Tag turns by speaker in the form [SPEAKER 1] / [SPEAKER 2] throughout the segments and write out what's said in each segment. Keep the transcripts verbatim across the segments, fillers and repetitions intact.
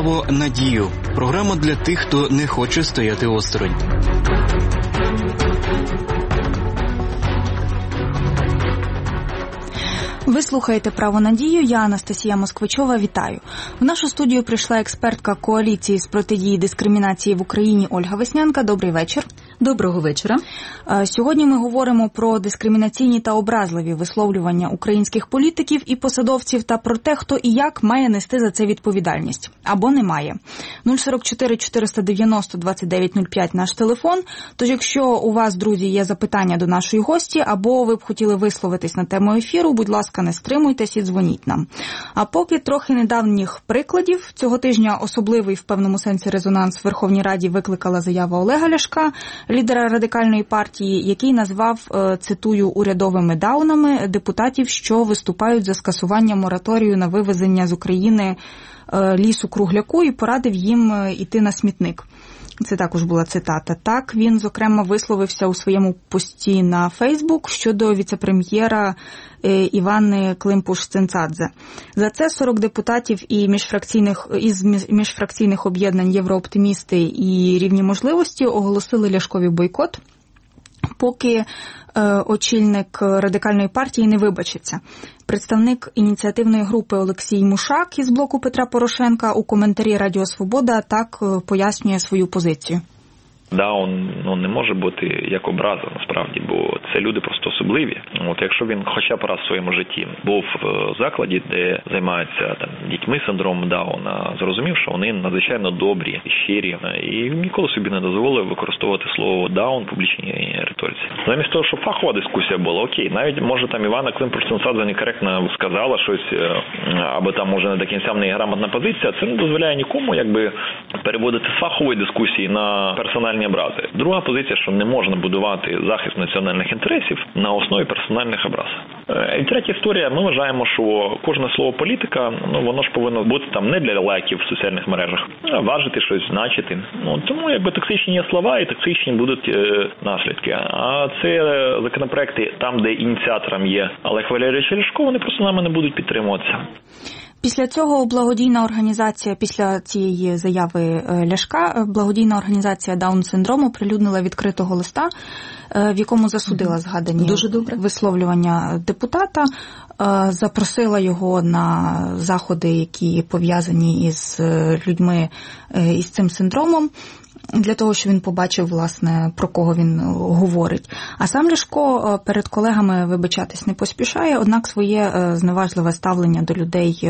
[SPEAKER 1] «Право на дію». Програма для тих, хто не хоче стояти осторонь.
[SPEAKER 2] Ви слухаєте «Право на дію», я Анастасія Москвичова, вітаю. В нашу студію прийшла експертка коаліції з протидії дискримінації в Україні Ольга Веснянка. Добрий вечір.
[SPEAKER 3] Доброго вечора.
[SPEAKER 2] Сьогодні ми говоримо про дискримінаційні та образливі висловлювання українських політиків і посадовців та про те, хто і як має нести за це відповідальність. Або не має. нуль сорок чотири чотириста дев'яносто двадцять дев'ять нуль п'ять наш телефон. Тож якщо у вас, друзі, є запитання до нашої гості, або ви б хотіли висловитись на тему ефіру, будь ласка, не стримуйтесь і дзвоніть нам. А поки трохи недавніх прикладів. Цього тижня особливий в певному сенсі резонанс в Верховній Раді викликала заява Олега Ляшка, лідера Радикальної партії, який назвав, цитую, урядовими даунами депутатів, що виступають за скасування мораторію на вивезення з України лісу-кругляку, і порадив їм іти на смітник. Це також була цитата. Так, він, зокрема, висловився у своєму пості на Фейсбук щодо віце-прем'єра Івани Климпуш-Цинцадзе. За це сорок депутатів і міжфракційних, із міжфракційних об'єднань «Єврооптимісти» і «Рівні можливості» оголосили Ляшкові бойкот, поки е, очільник Радикальної партії не вибачиться. Представник ініціативної групи Олексій Мушак із блоку Петра Порошенка у коментарі Радіо Свобода так пояснює свою позицію.
[SPEAKER 4] Даун, ну, не може бути як образа, насправді, бо це люди просто особливі. От якщо він хоча б раз в своєму житті був в закладі, де займаються там дітьми з синдромом Дауна, зрозумів, що вони надзвичайно добрі, щирі, і ніколи собі не дозволив використовувати слово «даун» в публічній риториці. Замість того, щоб фахова дискусія була, окей, навіть, може, там Івана Климпуш-Цинцадзе некоректно сказала щось, або там, може, не до кінця в неї грамотна позиція, це не дозволяє нікому, якби, переводити з фахової дискусії на персональні образи. Друга позиція, що не можна будувати захист національних інтересів на основі персональних образ. І третя історія, ми вважаємо, що кожне слово політика, ну, воно ж повинно бути там не для лайків в соціальних мережах, а важити щось, значити. Ну, тому якби токсичні є слова і токсичні будуть е, наслідки. А це законопроекти там, де ініціатором є Олег Валерійович Ляшко, вони просто нами не будуть підтримуватися.
[SPEAKER 2] Після цього благодійна організація, після цієї заяви Ляшка, благодійна організація Даун-синдрому оприлюднила відкритого листа, в якому засудила згадані
[SPEAKER 3] Дуже добре.
[SPEAKER 2] висловлювання депутата, запросила його на заходи, які пов'язані із людьми із цим синдромом, для того, щоб він побачив, власне, про кого він говорить. А сам Ляшко перед колегами вибачатись не поспішає, однак своє зневажливе ставлення до людей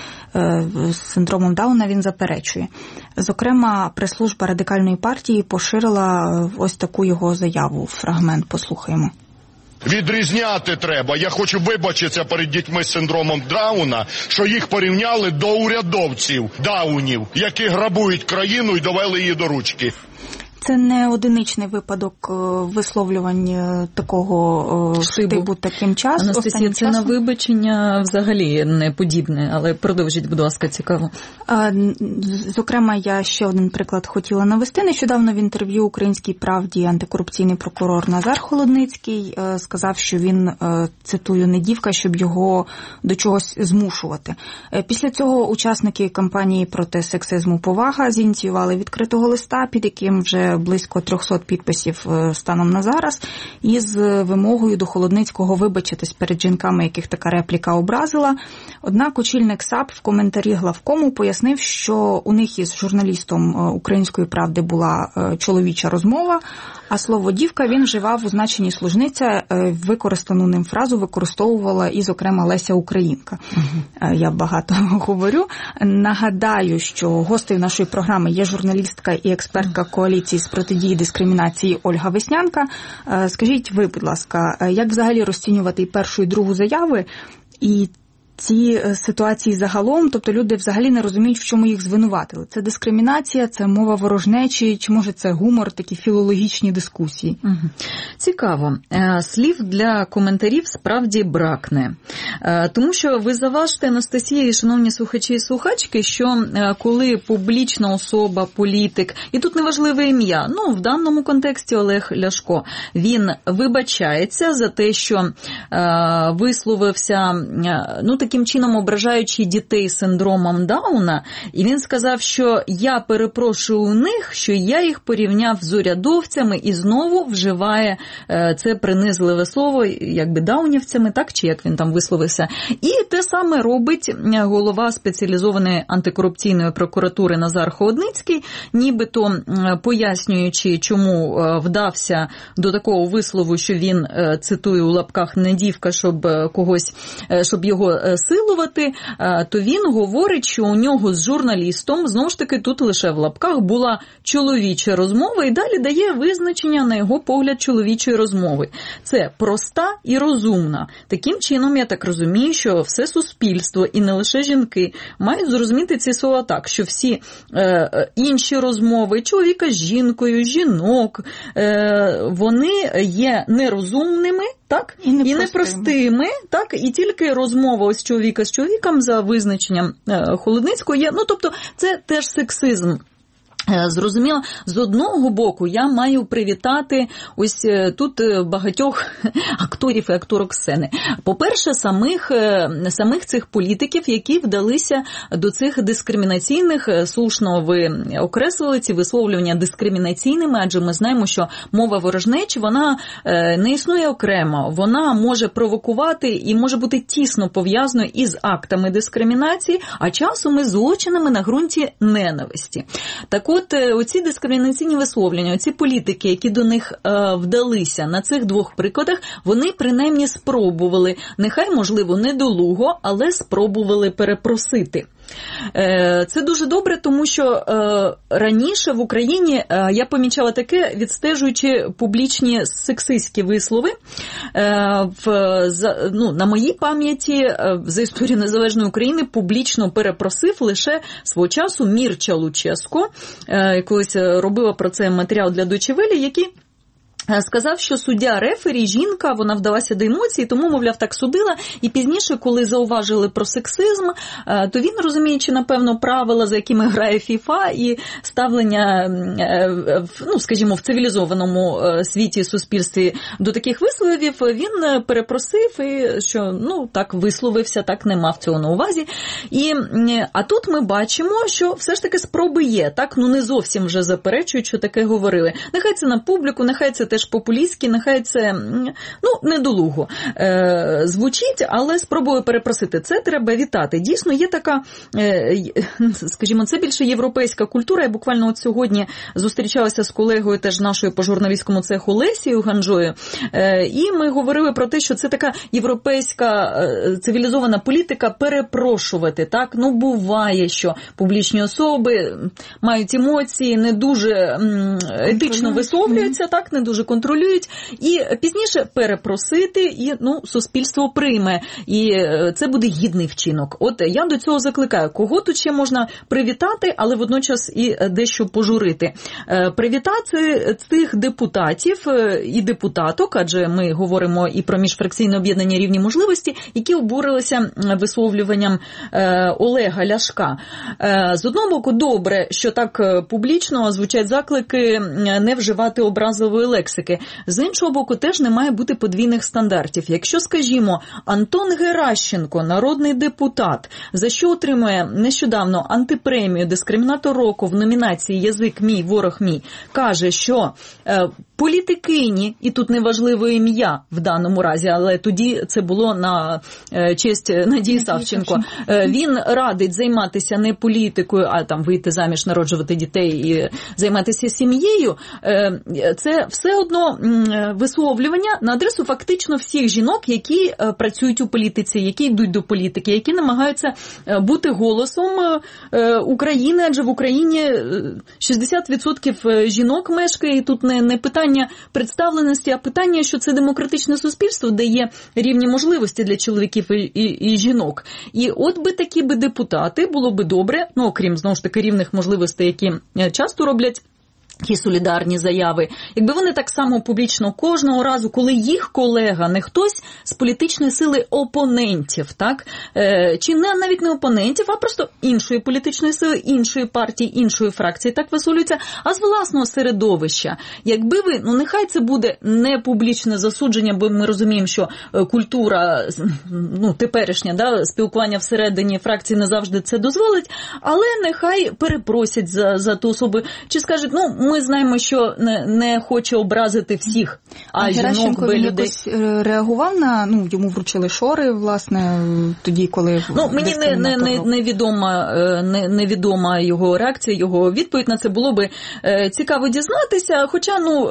[SPEAKER 2] з синдромом Дауна він заперечує. Зокрема, прес-служба Радикальної партії поширила ось таку його заяву. Фрагмент послухаємо.
[SPEAKER 5] Відрізняти треба. Я хочу вибачитися перед дітьми з синдромом Дауна, що їх порівняли до урядовців Даунів, які грабують країну і довели її до ручки.
[SPEAKER 2] Це не одиничний випадок висловлювань такого штибу таким часом.
[SPEAKER 3] Анастасія, це часом. На вибачення взагалі не подібне, але продовжіть, будь ласка, цікаво.
[SPEAKER 2] Зокрема, я ще один приклад хотіла навести. Нещодавно в інтерв'ю «Українській правді» антикорупційний прокурор Назар Холодницький сказав, що він, цитую, не дівка, щоб його до чогось змушувати. Після цього учасники кампанії проти сексизму «Повага» зініціювали відкритого листа, під яким вже близько триста підписів станом на зараз, із вимогою до Холодницького вибачитись перед жінками, яких така репліка образила. Однак очільник САП в коментарі главкому пояснив, що у них із журналістом «Української правди» була чоловіча розмова, а слово «дівка» він вживав у значенні служниця, використану ним фразу використовувала і, зокрема, Леся Українка. Угу. Я багато говорю. Нагадаю, що гостею нашої програми є журналістка і експертка коаліції з протидії дискримінації Ольга Веснянка. Скажіть ви, будь ласка, як взагалі розцінювати і першу, і другу заяви, і ці ситуації загалом, тобто люди взагалі не розуміють, в чому їх звинуватили. Це дискримінація, це мова ворожнечі, чи може це гумор, такі філологічні дискусії?
[SPEAKER 3] Угу. Цікаво. Слів для коментарів справді бракне. Тому що ви заважте, Анастасія і шановні слухачі і слухачки, що коли публічна особа, політик, і тут неважливе ім'я, ну, в даному контексті Олег Ляшко, він вибачається за те, що висловився, ну, таким чином ображаючи дітей з синдромом Дауна, і він сказав, що я перепрошую у них, що я їх порівняв з урядовцями, і знову вживає це принизливе слово, якби даунівцями, так, чи як він там висловився. І те саме робить голова спеціалізованої антикорупційної прокуратури Назар Холодницький, нібито пояснюючи, чому вдався до такого вислову, що він, цитую у лапках, не дівка, щоб когось, щоб його силувати, то він говорить, що у нього з журналістом, знову ж таки, тут лише в лапках, була чоловіча розмова, і далі дає визначення, на його погляд, чоловічої розмови. Це проста і розумна. Таким чином, я так розумію, що все суспільство, і не лише жінки, мають зрозуміти ці слова так, що всі е, інші розмови чоловіка з жінкою, жінок, е, вони є нерозумними, так, і непростими. І непростими, так, і тільки розмова ось чоловіка з чоловіком за визначенням е, Холодницького є, ну, тобто, це теж сексизм. Зрозуміло, з одного боку я маю привітати ось тут багатьох акторів і акторок сцени. По-перше, самих, самих цих політиків, які вдалися до цих дискримінаційних, слушно ви окреслили ці висловлювання дискримінаційними, адже ми знаємо, що мова ворожнечі, вона не існує окремо, вона може провокувати і може бути тісно пов'язаною із актами дискримінації, а часом із злочинами на ґрунті ненависті. Так от, оці дискримінаційні висловлення, оці політики, які до них е, вдалися на цих двох прикладах, вони принаймні спробували, нехай, можливо, недолуго, але спробували перепросити. Е, це дуже добре, тому що е, раніше в Україні е, я помічала таке, відстежуючи публічні сексистські вислови. Е, в, за, ну, на моїй пам'яті е, за історію Незалежної України публічно перепросив лише свого часу Мірча Луческо, е, якось робила про це матеріал для Deutsche Welle, який сказав, що суддя рефері, жінка, вона вдалася до емоцій, тому, мовляв, так судила. І пізніше, коли зауважили про сексизм, то він, розуміючи, напевно, правила, за якими грає ФІФА, і ставлення, ну, скажімо, в цивілізованому світі, суспільстві до таких висловів, він перепросив, і що, ну, так висловився, так не мав цього на увазі. І, а тут ми бачимо, що все ж таки спроби є, так, ну, не зовсім вже заперечують, що таке говорили. Нехай це на публіку, нехай це теж популістські, нехай це, ну, недолуго е, звучить, але спробую перепросити. Це треба вітати. Дійсно, є така, е, скажімо, це більше європейська культура. Я буквально от сьогодні зустрічалася з колегою теж нашою по журналістському цеху Лесією Ганжою, е, і ми говорили про те, що це така європейська е, цивілізована політика перепрошувати. Так? Ну, буває, що публічні особи мають емоції, не дуже м, етично висловлюються, так, не дуже контролюють, і пізніше перепросити, і, ну, суспільство прийме, і це буде гідний вчинок. От я до цього закликаю. Кого тут ще можна привітати, але водночас і дещо пожурити? Привітати цих депутатів і депутаток, адже ми говоримо і про міжфракційне об'єднання «Рівні можливості», які обурилися висловлюванням Олега Ляшка. З одного боку, добре, що так публічно звучать заклики не вживати образливої лексики. З іншого боку, теж не має бути подвійних стандартів. Якщо, скажімо, Антон Геращенко, народний депутат, за що отримує нещодавно антипремію «Дискримінатор року» в номінації «Язик мій, ворог мій», каже, що е, політикині, і тут неважливо ім'я в даному разі, але тоді це було на е, честь Надії Савченко, е, він радить займатися не політикою, а там вийти заміж, народжувати дітей і займатися сім'єю, е, це все одно висловлювання на адресу фактично всіх жінок, які працюють у політиці, які йдуть до політики, які намагаються бути голосом України, адже в Україні шістдесят відсотків жінок мешкає, і тут не, не питання представленості, а питання, що це демократичне суспільство, де є рівні можливості для чоловіків і, і, і жінок. І от би такі би депутати, було би добре, ну, окрім, знову ж таки, рівних можливостей, які часто роблять ті солідарні заяви, якби вони так само публічно кожного разу, коли їх колега, не хтось з політичної сили опонентів, так, е, чи не навіть не опонентів, а просто іншої політичної сили, іншої партії, іншої фракції, так висловлюються, а з власного середовища. Якби ви, ну нехай це буде не публічне засудження, бо ми розуміємо, що культура, ну, теперішня, да, спілкування всередині фракції не завжди це дозволить, але нехай перепросять за, за ту особу, чи скажуть, ну, ми знаємо, що не, не хоче образити всіх, а, а жінок, би людей.
[SPEAKER 2] Якось реагував на, ну, йому вручили шори, власне, тоді, коли...
[SPEAKER 3] Ну, мені не, не, не, невідома, не, невідома його реакція, його відповідь на це, було би цікаво дізнатися, хоча, ну,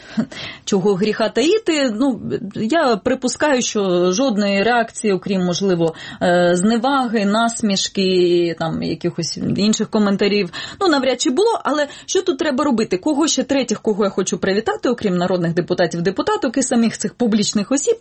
[SPEAKER 3] чого гріха таїти, ну, я припускаю, що жодної реакції, окрім, можливо, зневаги, насмішки, там, якихось інших коментарів, ну, навряд чи було, але що тут треба робити? Кого ще третіх, кого я хочу привітати, окрім народних депутатів, депутаток і самих цих публічних осіб,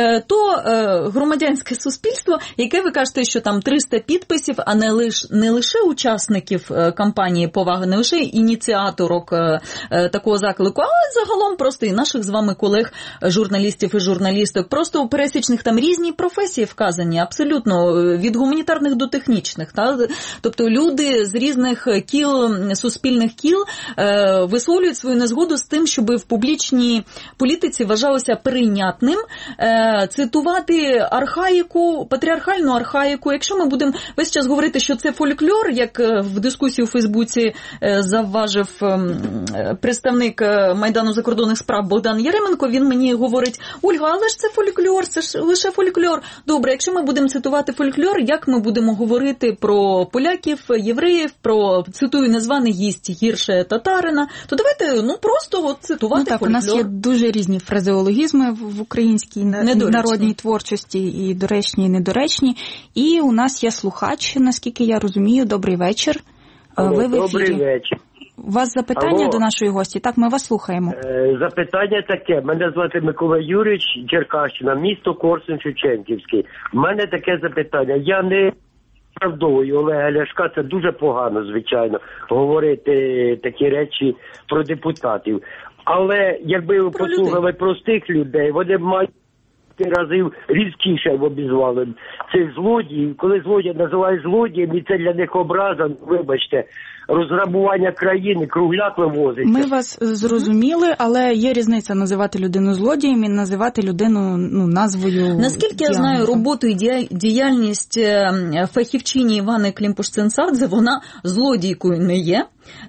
[SPEAKER 3] то громадянське суспільство, яке ви кажете, що там триста підписів, а не лише, не лише учасників кампанії поваги, не лише ініціаторок такого заклику, а загалом просто і наших з вами колег, журналістів і журналісток. Просто у пересічних там різні професії вказані, абсолютно, від гуманітарних до технічних. Та? Тобто люди з різних кіл, суспільних кіл висловлюють свою незгоду з тим, щоб в публічній політиці вважалося прийнятним е, цитувати архаїку, патріархальну архаїку. Якщо ми будемо весь час говорити, що це фольклор, як в дискусії у Фейсбуці е, завважив е, представник Майдану закордонних справ Богдан Яременко, він мені говорить: Ольга, але ж це фольклор, це ж лише фольклор. Добре, якщо ми будемо цитувати фольклор, як ми будемо говорити про поляків, євреїв, про, цитую, незваний гість гірше татарина, то давайте, ну, просто от цитувати, ну, так, фольклор. У нас
[SPEAKER 2] є дуже різні фразеологізми в українській недоречні. Народній творчості, і доречні, і недоречні. І у нас є слухач, наскільки я розумію. Добрий вечір.
[SPEAKER 6] Алло,
[SPEAKER 2] ви в ефірі.
[SPEAKER 6] Добрий вечір.
[SPEAKER 2] У вас запитання Алло. До нашої гості? Так, ми вас слухаємо.
[SPEAKER 6] Е, запитання таке. Мене звати Микола Юрійович, Черкащина, місто Корсунь-Шевченківський. У мене таке запитання. Я не виправдовую Олега Ляшка, це дуже погано, звичайно, говорити такі речі про депутатів. Але якби ви послухали простих людей, вони б мають разів різкіше обізвали цих злодіїв. Коли злодія називають злодієм, і це для них образа, вибачте, розграбування країни, кругляк вивозиться.
[SPEAKER 2] Ми вас зрозуміли, але є різниця називати людину злодієм і називати людину, ну, назвою...
[SPEAKER 3] Наскільки я знаю роботу і діяльність фахівчині Івани Клімпуш-Цинцадзе, вона злодійкою не є.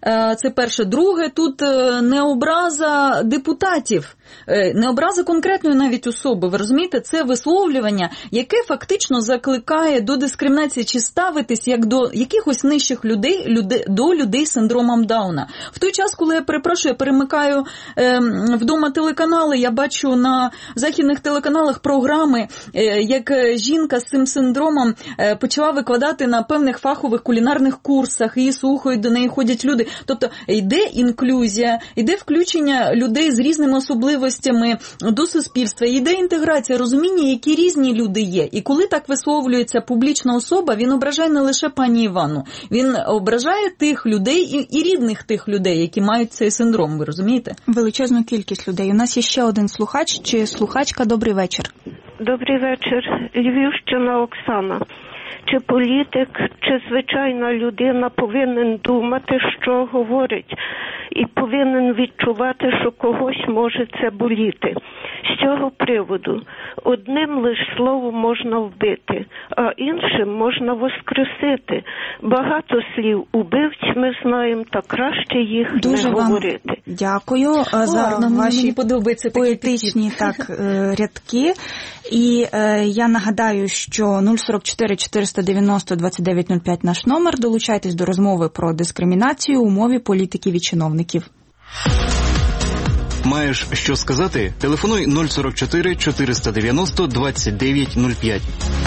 [SPEAKER 3] Це перше. Друге, тут не образа депутатів, не образа конкретної навіть особи. Ви розумієте, це висловлювання, яке фактично закликає до дискримінації чи ставитись як до якихось нижчих людей, людей до людей з синдромом Дауна. В той час, коли я перепрошую, я перемикаю е, вдома телеканали, я бачу на західних телеканалах програми, е, як жінка з цим синдромом е, почала викладати на певних фахових кулінарних курсах, її слухають, до неї ходять люди. Тобто йде інклюзія, йде включення людей з різними особливостями до суспільства, йде інтеграція, розуміння, які різні люди є. І коли так висловлюється публічна особа, він ображає не лише пані Івану, він ображає тих людей і, і рідних тих людей, які мають цей синдром, ви розумієте?
[SPEAKER 2] Величезну кількість людей. У нас є ще один слухач чи слухачка. Добрий вечір.
[SPEAKER 7] Добрий вечір. Львівщина, Оксана. Чи політик, чи звичайна людина повинен думати, що говорить, і повинен відчувати, що когось може це боліти. З цього приводу одним лише словом можна вбити, а іншим можна воскресити. Багато слів убивць ми знаємо, та краще їх
[SPEAKER 2] Дуже
[SPEAKER 7] не
[SPEAKER 2] вам
[SPEAKER 7] говорити.
[SPEAKER 2] Дякую
[SPEAKER 3] О,
[SPEAKER 2] за
[SPEAKER 3] нам
[SPEAKER 2] ваші
[SPEAKER 3] подобаються
[SPEAKER 2] поетичні так, рядки. І е, я нагадаю, що нуль сорок чотири чотириста дев'яносто двадцять дев'ять нуль п'ять наш номер. Долучайтесь до розмови про дискримінацію у мові політиків і чиновників.
[SPEAKER 1] Маєш що сказати? Телефонуй нуль сорок чотири чотириста дев'яносто двадцять дев'ять нуль п'ять.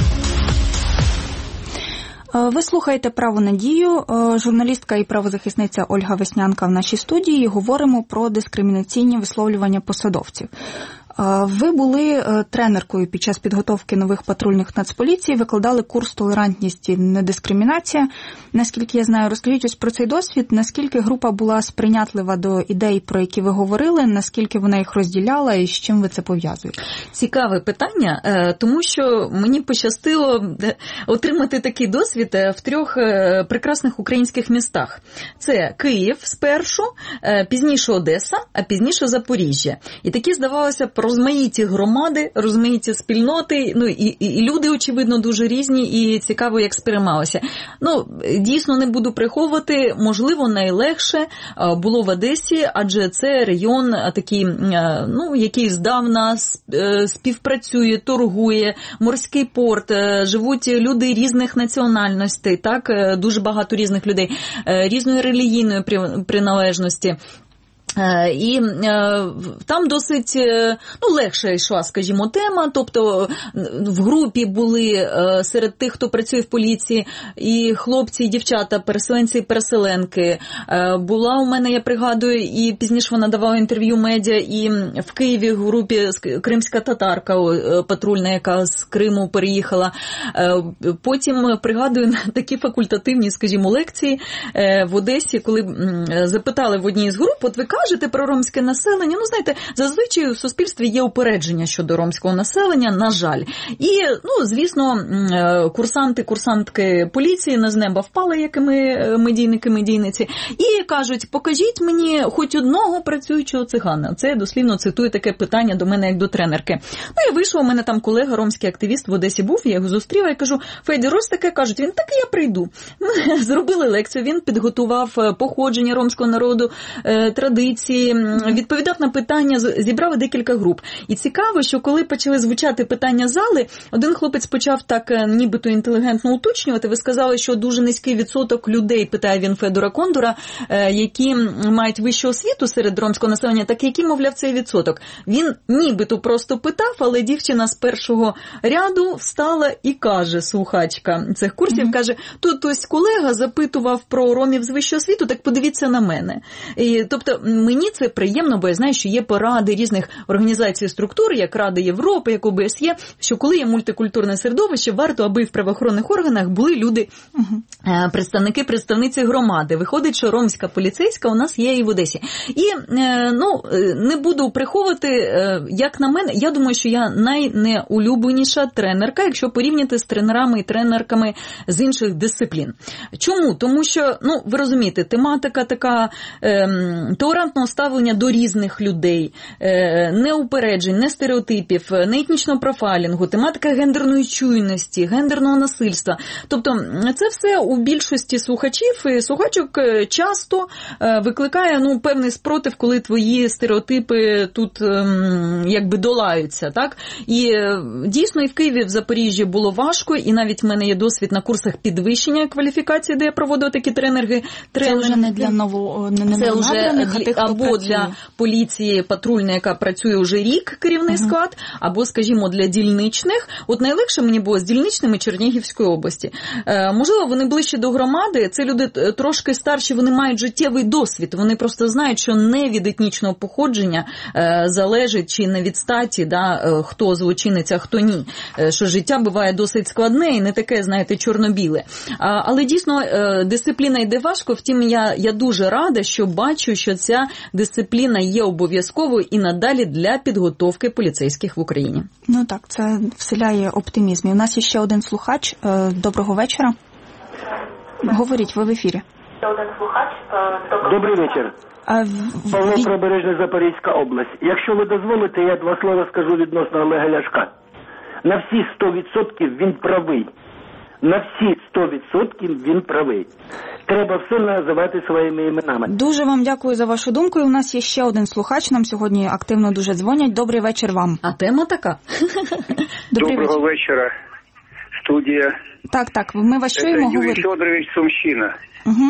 [SPEAKER 2] Ви слухаєте «Право на дію». Журналістка і правозахисниця Ольга Веснянка в нашій студії. Говоримо про дискримінаційні висловлювання посадовців. Ви були тренеркою під час підготовки нових патрульних Нацполіції, викладали курс «Толерантність і недискримінація». Наскільки я знаю, розкажіть ось про цей досвід, наскільки група була сприйнятлива до ідей, про які ви говорили, наскільки вона їх розділяла і з чим ви це пов'язуєте?
[SPEAKER 3] Цікаве питання, тому що мені пощастило отримати такий досвід в трьох прекрасних українських містах. Це Київ спершу, пізніше Одеса, а пізніше Запоріжжя. І такі, здавалося, розмаїті громади, розмаїті спільноти, ну і, і, і люди, очевидно, дуже різні і цікаво, як сприймалося. Ну, дійсно, не буду приховувати, можливо, найлегше було в Одесі, адже це регіон такий, ну, який здавна співпрацює, торгує, морський порт, живуть люди різних національностей, так, дуже багато різних людей, різної релігійної приналежності. І там досить, ну, легше йшла, скажімо, тема, тобто в групі були серед тих, хто працює в поліції, і хлопці, і дівчата, переселенці і переселенки. Була у мене, я пригадую, і пізніше вона давала інтерв'ю медіа, і в Києві в групі кримська татарка патрульна, яка з Криму переїхала. Потім пригадую такі факультативні, скажімо, лекції в Одесі, коли запитали в одній з груп, от ви кажете про ромське населення, ну, знаєте, зазвичай у суспільстві є упередження щодо ромського населення, на жаль. І, ну, звісно, курсанти, курсантки поліції не з неба впали, як і ми, медійники, медійниці, і кажуть, покажіть мені хоч одного працюючого цигана. Це, дослівно, цитую таке питання до мене, як до тренерки. Ну, і вийшов, у мене там колега, ромський активіст в Одесі був, я його зустріла, і кажу, Феді, ось таке, кажуть, він, так і я прийду. Ми зробили лекцію, він підготував походження ромського народу, традиції, відповідав на питання, зібрали декілька груп. І цікаво, що коли почали звучати питання зали, один хлопець почав так нібито інтелігентно уточнювати. Ви сказали, що дуже низький відсоток людей, питає він Федора Кондора, які мають вищу освіту серед ромського населення, так який, мовляв, цей відсоток? Він нібито просто питав, але дівчина з першого ряду встала і каже, слухачка цих курсів, mm-hmm. каже, тут ось колега запитував про ромів з вищою освіту, так подивіться на мене. І, тобто, мені це приємно, бо я знаю, що є поради різних організацій і структур, як Рада Європи, як О Б С Є, що коли є мультикультурне середовище, варто, аби в правоохоронних органах були люди, uh-huh. представники, представниці громади. Виходить, що ромська поліцейська у нас є і в Одесі. І, ну, не буду приховувати, як на мене, я думаю, що я найнеулюбленіша тренерка, якщо порівняти з тренерами і тренерками з інших дисциплін. Чому? Тому що, ну, ви розумієте, тематика така ем, толерантного ставлення до різних людей, не упереджень, не стереотипів, не етнічного профайлінгу, тематика гендерної чуйності, гендерного насильства. Тобто це все у більшості слухачів і слухачок часто викликає, ну, певний спротив, коли твої стереотипи тут якби долаються, так? І дійсно і в Києві, в Запоріжжі було важко, і навіть в мене є досвід на курсах підвищення кваліфікації, де я проводила такі тренерги.
[SPEAKER 2] Це вже не для нового, не
[SPEAKER 3] це вже
[SPEAKER 2] тих,
[SPEAKER 3] або
[SPEAKER 2] працює.
[SPEAKER 3] Для поліції патрульної, яка працює вже рік, керівний uh-huh. склад, або, скажімо, для дільничних. От найлегше мені було з дільничними Чернігівської області. Е, можливо, вони ближче до громади, це люди трошки старші, вони мають життєвий досвід, вони просто знають, що не від етнічного походження е, залежить, чи не від статі, да, е, хто злочинець, а хто ні. Е, що життя буває досить складне і не таке, знаєте, чорно-біле. А, але дійсно е, дисципліна йде важко, втім я, я дуже рада, що бачу, що ця дисципліна є обов'язковою і надалі для підготовки поліцейських в Україні.
[SPEAKER 2] Ну так, це вселяє оптимізм. І у нас є ще один слухач. Доброго вечора. Говоріть, ви в ефірі.
[SPEAKER 8] Добрий вечір.
[SPEAKER 2] А,
[SPEAKER 8] Павло
[SPEAKER 2] від...
[SPEAKER 8] Прибережна, Запорізька область. Якщо ви дозволите, я два слова скажу відносно Олега Ляшка. На всі сто відсотків він правий. На всі сто відсотків він правий. Треба все називати своїми іменами.
[SPEAKER 2] Дуже вам дякую за вашу думку. І у нас є ще один слухач, нам сьогодні активно дуже дзвонять. Добрий вечір вам.
[SPEAKER 3] А тема така.
[SPEAKER 2] Добрий
[SPEAKER 9] Доброго
[SPEAKER 2] вечір.
[SPEAKER 9] вечора, студія.
[SPEAKER 2] Так, так, ми вас чуємо, говоріть.
[SPEAKER 9] Юрий Федорович, Сумщина.
[SPEAKER 2] Угу.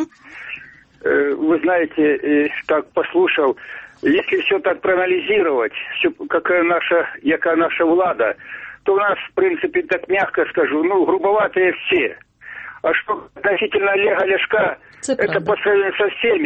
[SPEAKER 9] Вы знаете, так послушал, если все так проанализировать, все, какая наша, яка наша влада, то у нас, в принципе, так мягко скажу, ну, грубоватые все. А что относительно Олега Ляшка,
[SPEAKER 3] это,
[SPEAKER 9] это по сравнению со всеми,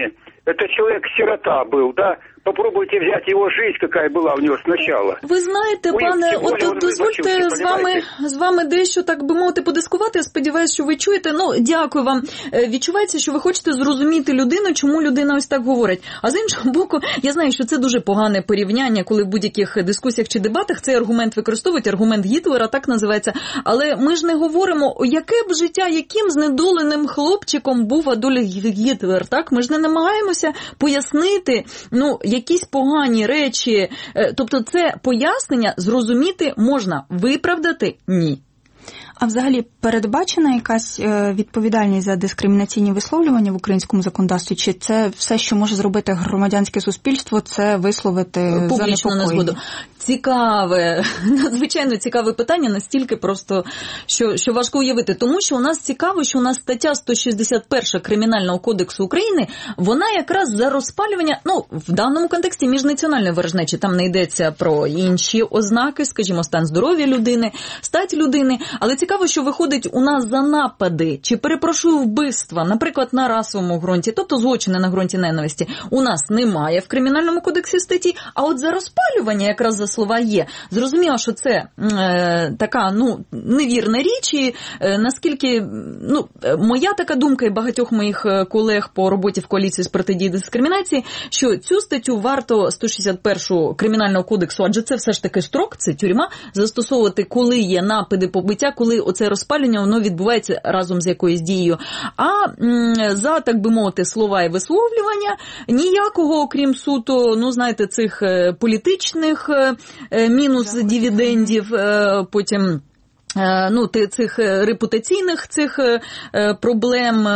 [SPEAKER 9] Это человек-сирота был, да? Попробуйте взять его жизнь, какая была у него сначала.
[SPEAKER 3] Ви знаєте, пане, от, от дозвольте з вами, з вами дещо, так би мовити, подискувати. Я сподіваюся, що ви чуєте. Ну, дякую вам. Відчувається, що ви хочете зрозуміти людину, чому людина ось так говорить. А з іншого боку, я знаю, що це дуже погане порівняння, коли в будь-яких дискусіях чи дебатах цей аргумент використовують, аргумент Гітлера, так називається. Але ми ж не говоримо, яке б життя, яким знедоленим хлопчиком був Адольф Гітлер, так? Ми ж не намагаємося пояснити, ну, якісь погані речі, тобто це пояснення зрозуміти можна, виправдати – ні.
[SPEAKER 2] А взагалі передбачена якась відповідальність за дискримінаційні висловлювання в українському законодавстві? Чи це все, що може зробити громадянське суспільство, це висловити
[SPEAKER 3] публічну незгоду? Цікаве, надзвичайно цікаве питання, настільки просто, що, що важко уявити. Тому що у нас цікаво, що у нас стаття сто шістдесят перша Кримінального кодексу України, вона якраз за розпалювання, ну, в даному контексті міжнаціональної ворожнечі, там не йдеться про інші ознаки, скажімо, стан здоров'я людини, стать людини, але цікаво, що виходить у нас за напади, чи, перепрошую, вбивства, наприклад, на расовому ґрунті, тобто злочини на ґрунті ненависті, у нас немає в Кримінальному кодексі статті, а от за розпалювання якраз за слова є. Зрозуміло, що це е, така, ну, невірна річ, і е, наскільки, ну, моя така думка і багатьох моїх колег по роботі в коаліції з протидії дискримінації, що цю статтю варто сто шістдесят першу Кримінального кодексу, адже це все ж таки строк, це тюрма, застосовувати, коли є напади, побиття, коли оце розпалювання, воно відбувається разом з якоюсь дією. А м, за, так би мовити, слова і висловлювання ніякого, окрім суто, ну, знаєте, цих політичних мінус дивідендів, потім ну, цих репутаційних цих проблем,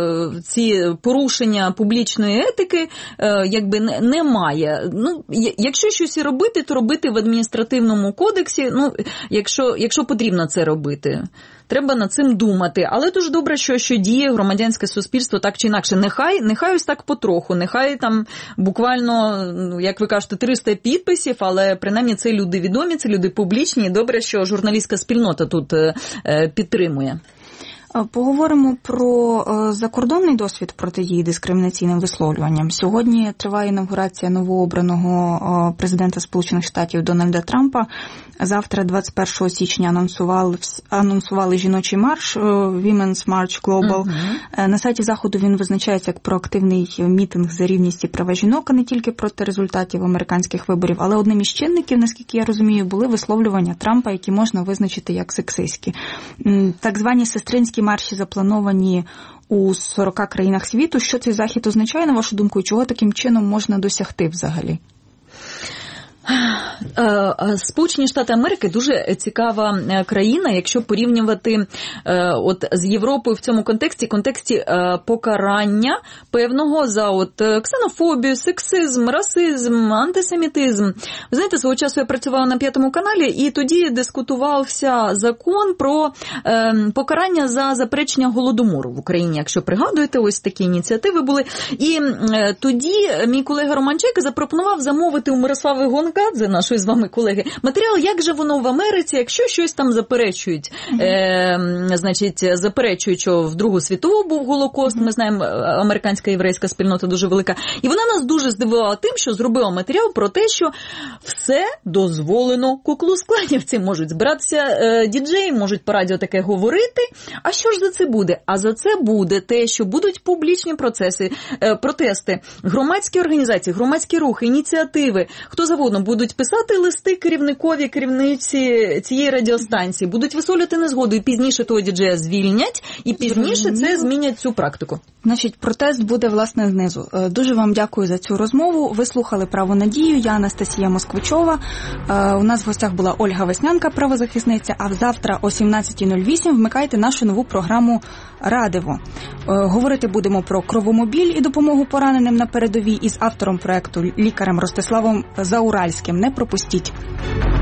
[SPEAKER 3] ці порушення публічної етики, якби немає. Ну, якщо щось і робити, то робити в адміністративному кодексі, ну, якщо, якщо потрібно це робити. Треба над цим думати. Але дуже добре, що, що діє громадянське суспільство так чи інакше. Нехай, нехай ось так потроху, нехай там буквально, як ви кажете, триста підписів, але принаймні це люди відомі, це люди публічні, і добре, що журналістська спільнота тут е, підтримує.
[SPEAKER 2] Поговоримо про закордонний досвід протидії дискримінаційним висловлюванням. Сьогодні триває інавгурація новообраного президента Сполучених Штатів Дональда Трампа. Завтра, двадцять першого січня, анонсували, анонсували жіночий марш Women's March Global. Uh-huh. На сайті Заходу він визначається як проактивний мітинг за рівність і права жінок, а не тільки проти результатів американських виборів. Але одним із чинників, наскільки я розумію, були висловлювання Трампа, які можна визначити як сексистські. Так звані сестринські марші заплановані у сорока країнах світу. Що цей захід означає, на вашу думку, і чого таким чином можна досягти взагалі?
[SPEAKER 3] Сполучені Штати Америки дуже цікава країна, якщо порівнювати от з Європою в цьому контексті, контексті покарання певного за от ксенофобію, сексизм, расизм, антисемітизм. Ви знаєте, свого часу я працювала на П'ятому каналі, і тоді дискутувався закон про покарання за заперечення Голодомору в Україні, якщо пригадуєте, ось такі ініціативи були. І тоді мій колега Романченко запропонував замовити у Мирослави Гонгадзе, нашої з вами колеги, матеріал, як же воно в Америці, якщо щось там заперечують. Mm-hmm. Е, значить, заперечують, що в Другу світову був Голокост, mm-hmm. ми знаємо, американська єврейська спільнота дуже велика. І вона нас дуже здивувала тим, що зробила матеріал про те, що все дозволено куклус-кланівці. Можуть збиратися е, діджеї, можуть по радіо таке говорити. А що ж за це буде? А за це буде те, що будуть публічні процеси, е, протести, громадські організації, громадські рухи, ініціативи, хто завгодно будуть писати листи керівникові, керівниці цієї радіостанції, будуть висловлювати незгоду, і пізніше того діджея звільнять, і пізніше це змінять цю практику.
[SPEAKER 2] Значить, протест буде, власне, знизу. Дуже вам дякую за цю розмову. Ви слухали «Право на дію». Я Анастасія Москвичова. У нас в гостях була Ольга Веснянка, правозахисниця, а завтра о сімнадцята нуль вісім вмикайте нашу нову програму «Радиво». Говорити будемо про кровомобіль і допомогу пораненим на передовій із автором проекту, лікарем Ростиславом Зауральським. Не пропустіть.